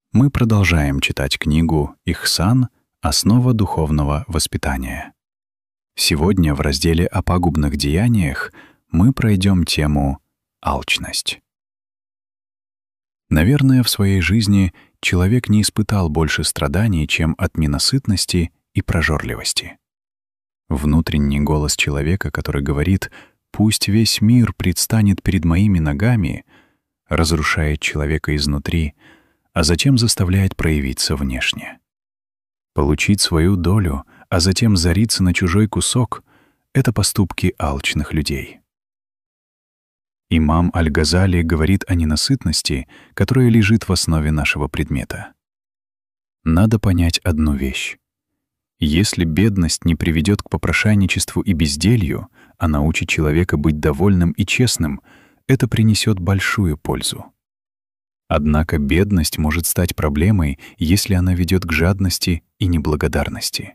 Мы продолжаем читать книгу «Ихсан. Основа духовного воспитания». Сегодня в разделе о пагубных деяниях мы пройдем тему «Алчность». Наверное, в своей жизни человек не испытал больше страданий, чем от ненасытности и прожорливости. Внутренний голос человека, который говорит «пусть весь мир предстанет перед моими ногами», разрушает человека изнутри, а затем заставляет проявиться внешне. Получить свою долю, а затем зариться на чужой кусок — это поступки алчных людей. Имам Аль-Газали говорит о ненасытности, которая лежит в основе нашего предмета. Надо понять одну вещь. Если бедность не приведет к попрошайничеству и безделью, а научит человека быть довольным и честным, это принесет большую пользу. Однако бедность может стать проблемой, если она ведет к жадности и неблагодарности.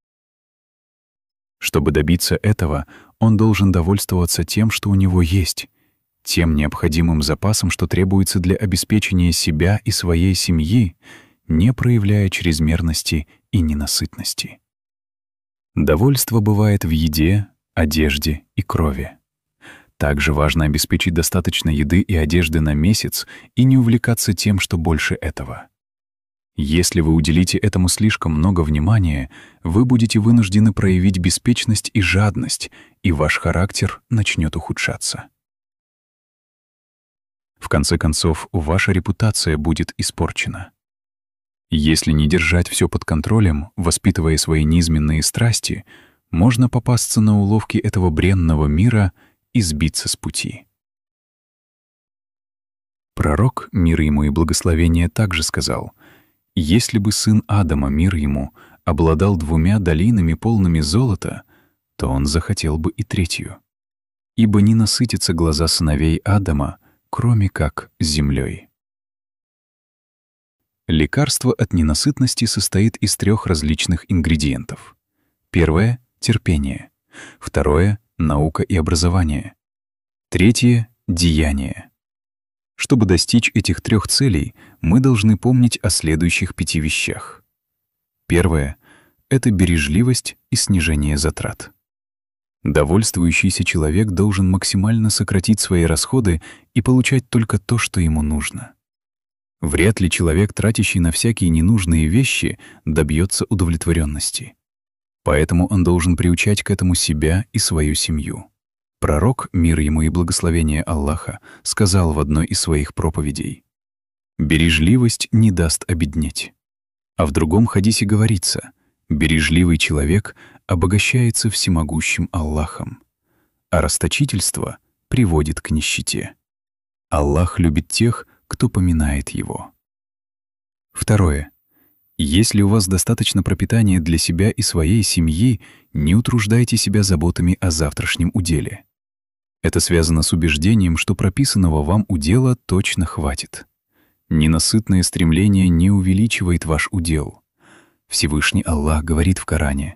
Чтобы добиться этого, он должен довольствоваться тем, что у него есть, тем необходимым запасом, что требуется для обеспечения себя и своей семьи, не проявляя чрезмерности и ненасытности. Довольство бывает в еде, одежде и крови. Также важно обеспечить достаточно еды и одежды на месяц и не увлекаться тем, что больше этого. Если вы уделите этому слишком много внимания, вы будете вынуждены проявить беспечность и жадность, и ваш характер начнет ухудшаться. В конце концов, ваша репутация будет испорчена. Если не держать все под контролем, воспитывая свои низменные страсти, можно попасться на уловки этого бренного мира и сбиться с пути. Пророк, мир ему и благословение, также сказал: «Если бы сын Адама, мир ему, обладал 2 долинами, полными золота, то он захотел бы и 3. Ибо не насытятся глаза сыновей Адама, кроме как землей». Лекарство от ненасытности состоит из 3 различных ингредиентов. Первое — терпение. Второе — наука и образование. Третье — деяние. Чтобы достичь этих 3 целей, мы должны помнить о следующих 5 вещах. Первое — это бережливость и снижение затрат. Довольствующийся человек должен максимально сократить свои расходы и получать только то, что ему нужно. Вряд ли человек, тратящий на всякие ненужные вещи, добьется удовлетворенности. Поэтому он должен приучать к этому себя и свою семью. Пророк, мир ему и благословение Аллаха, сказал в одной из своих проповедей: «Бережливость не даст обеднеть». А в другом хадисе говорится: «Бережливый человек обогащается всемогущим Аллахом, а расточительство приводит к нищете. Аллах любит тех, кто поминает его». Второе. Если у вас достаточно пропитания для себя и своей семьи, не утруждайте себя заботами о завтрашнем уделе. Это связано с убеждением, что прописанного вам удела точно хватит. Ненасытное стремление не увеличивает ваш удел. Всевышний Аллах говорит в Коране: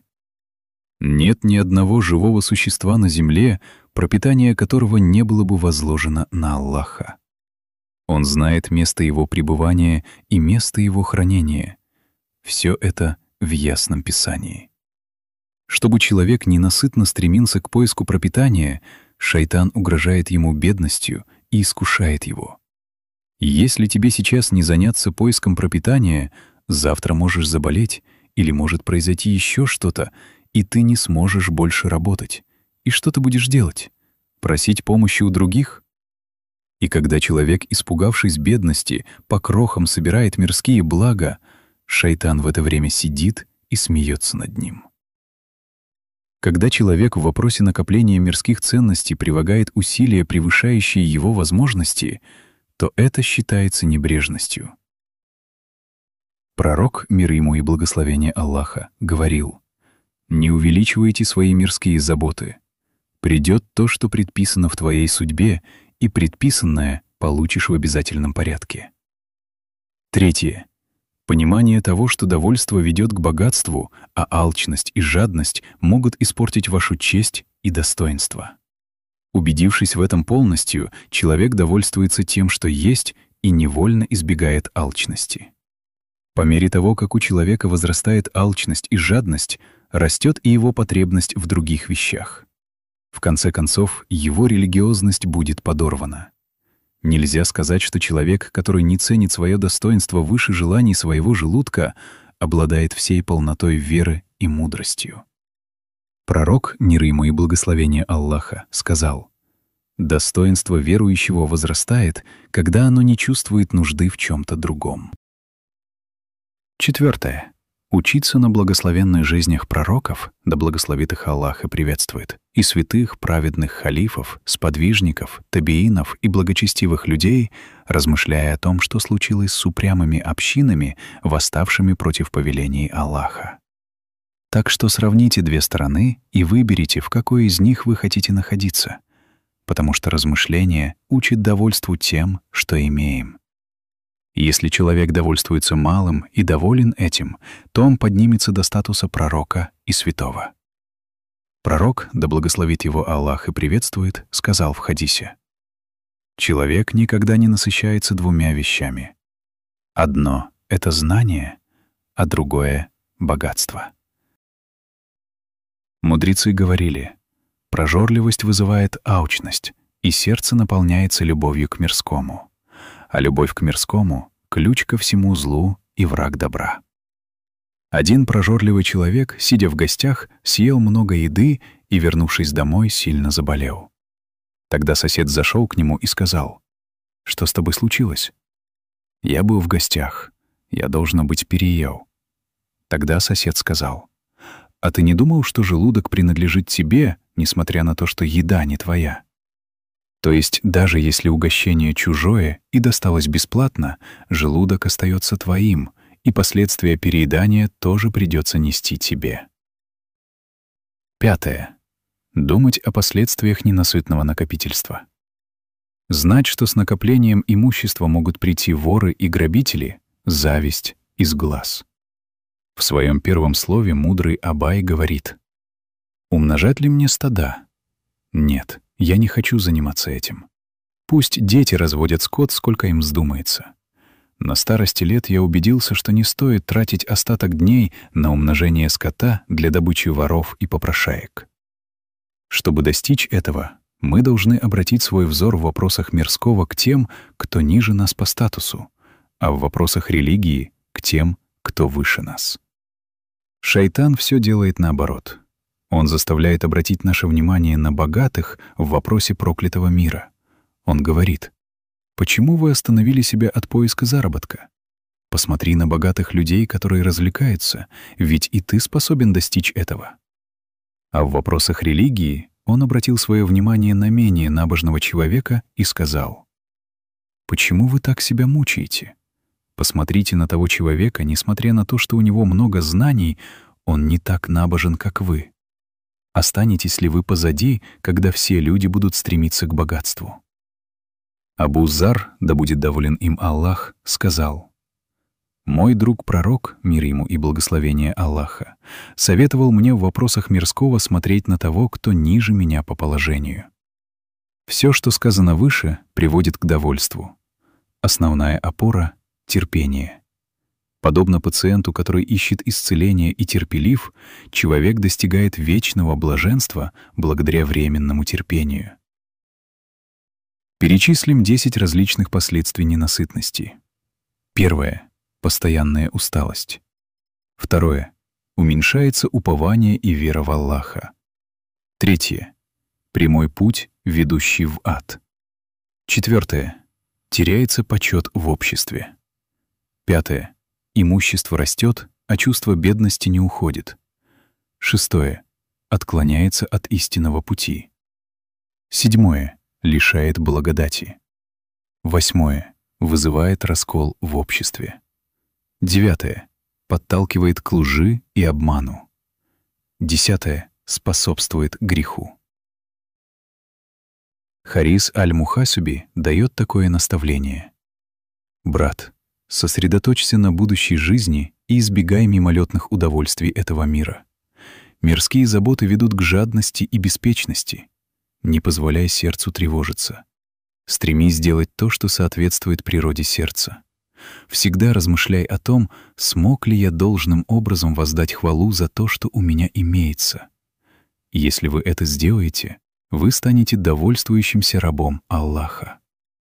«Нет ни одного живого существа на земле, пропитание которого не было бы возложено на Аллаха. Он знает место его пребывания и место его хранения. Все это в ясном Писании». Чтобы человек ненасытно стремился к поиску пропитания, шайтан угрожает ему бедностью и искушает его. Если тебе сейчас не заняться поиском пропитания, завтра можешь заболеть или может произойти еще что-то, и ты не сможешь больше работать. И что ты будешь делать? Просить помощи у других? И когда человек, испугавшись бедности, по крохам собирает мирские блага, шайтан в это время сидит и смеется над ним. Когда человек в вопросе накопления мирских ценностей прилагает усилия, превышающие его возможности, то это считается небрежностью. Пророк, мир ему и благословение Аллаха, говорил: «Не увеличивайте свои мирские заботы. Придет то, что предписано в твоей судьбе, и предписанное получишь в обязательном порядке». Третье. Понимание того, что довольство ведет к богатству, а алчность и жадность могут испортить вашу честь и достоинство. Убедившись в этом полностью, человек довольствуется тем, что есть, и невольно избегает алчности. По мере того, как у человека возрастает алчность и жадность, растет и его потребность в других вещах. В конце концов, его религиозность будет подорвана. Нельзя сказать, что человек, который не ценит свое достоинство выше желаний своего желудка, обладает всей полнотой веры и мудростью. Пророк, мир ему и благословение Аллаха, сказал: «Достоинство верующего возрастает, когда оно не чувствует нужды в чем-то другом». 4. Учиться на благословенных жизнях пророков, да благословит их Аллах и приветствует, и святых, праведных халифов, сподвижников, табиинов и благочестивых людей, размышляя о том, что случилось с упрямыми общинами, восставшими против повелений Аллаха. Так что сравните две стороны и выберите, в какой из них вы хотите находиться, потому что размышление учит довольству тем, что имеем. Если человек довольствуется малым и доволен этим, то он поднимется до статуса пророка и святого. Пророк, да благословит его Аллах и приветствует, сказал в хадисе: «Человек никогда не насыщается двумя вещами. Одно — это знание, а другое — богатство». Мудрецы говорили: прожорливость вызывает алчность, и сердце наполняется любовью к мирскому. А любовь к мирскому — ключ ко всему злу и враг добра. Один прожорливый человек, сидя в гостях, съел много еды и, вернувшись домой, сильно заболел. Тогда сосед зашел к нему и сказал: «Что с тобой случилось?» «Я был в гостях. Я, должно быть, переел». Тогда сосед сказал: «А ты не думал, что желудок принадлежит тебе, несмотря на то, что еда не твоя?» То есть даже если угощение чужое и досталось бесплатно, желудок остается твоим, и последствия переедания тоже придется нести тебе. 5. Думать о последствиях ненасытного накопительства. Знать, что с накоплением имущества могут прийти воры и грабители — зависть из глаз. В своем первом слове мудрый Абай говорит: «Умножать ли мне стада? Нет. Я не хочу заниматься этим. Пусть дети разводят скот, сколько им вздумается. На старости лет я убедился, что не стоит тратить остаток дней на умножение скота для добычи воров и попрошаек. Чтобы достичь этого, мы должны обратить свой взор в вопросах мирского к тем, кто ниже нас по статусу, а в вопросах религии — к тем, кто выше нас. Шайтан все делает наоборот. Он заставляет обратить наше внимание на богатых в вопросе проклятого мира. Он говорит: «Почему вы остановили себя от поиска заработка? Посмотри на богатых людей, которые развлекаются, ведь и ты способен достичь этого». А в вопросах религии он обратил свое внимание на менее набожного человека и сказал: «Почему вы так себя мучаете? Посмотрите на того человека, несмотря на то, что у него много знаний, он не так набожен, как вы. Останетесь ли вы позади, когда все люди будут стремиться к богатству?» Абу Зар, да будет доволен им Аллах, сказал: «Мой друг-пророк, мир ему и благословение Аллаха, советовал мне в вопросах мирского смотреть на того, кто ниже меня по положению. Все, что сказано выше, приводит к довольству. Основная опора — терпение. Подобно пациенту, который ищет исцеления и терпелив, человек достигает вечного блаженства благодаря временному терпению». Перечислим 10 различных последствий ненасытности. 1. Постоянная усталость. 2. Уменьшается упование и вера в Аллаха. 3. Прямой путь, ведущий в ад. 4. Теряется почет в обществе. 5. Имущество растет, а чувство бедности не уходит. 6. Отклоняется от истинного пути. 7. Лишает благодати. 8. Вызывает раскол в обществе. 9. Подталкивает к лжи и обману. 10. Способствует греху. Харис аль-Мухасиби дает такое наставление: «Брат, сосредоточься на будущей жизни и избегай мимолетных удовольствий этого мира. Мирские заботы ведут к жадности и беспечности. Не позволяй сердцу тревожиться. Стремись сделать то, что соответствует природе сердца. Всегда размышляй о том, смог ли я должным образом воздать хвалу за то, что у меня имеется. Если вы это сделаете, вы станете довольствующимся рабом Аллаха.